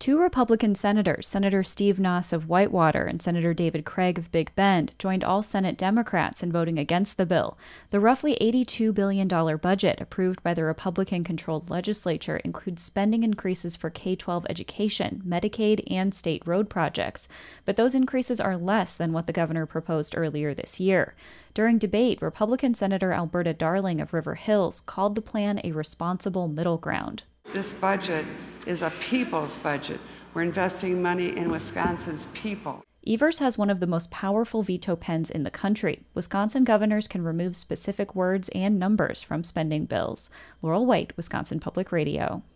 Two Republican senators, Senator Steve Noss of Whitewater and Senator David Craig of Big Bend, joined all Senate Democrats in voting against the bill. The roughly $82 billion budget approved by the Republican-controlled legislature includes spending increases for K-12 education, Medicaid, and state road projects, but those increases are less than what the governor proposed earlier this year. During debate, Republican Senator Alberta Darling of River Hills called the plan a responsible middle ground. This budget is a people's budget. We're investing money in Wisconsin's people. Evers has one of the most powerful veto pens in the country. Wisconsin governors can remove specific words and numbers from spending bills. Laurel White, Wisconsin Public Radio.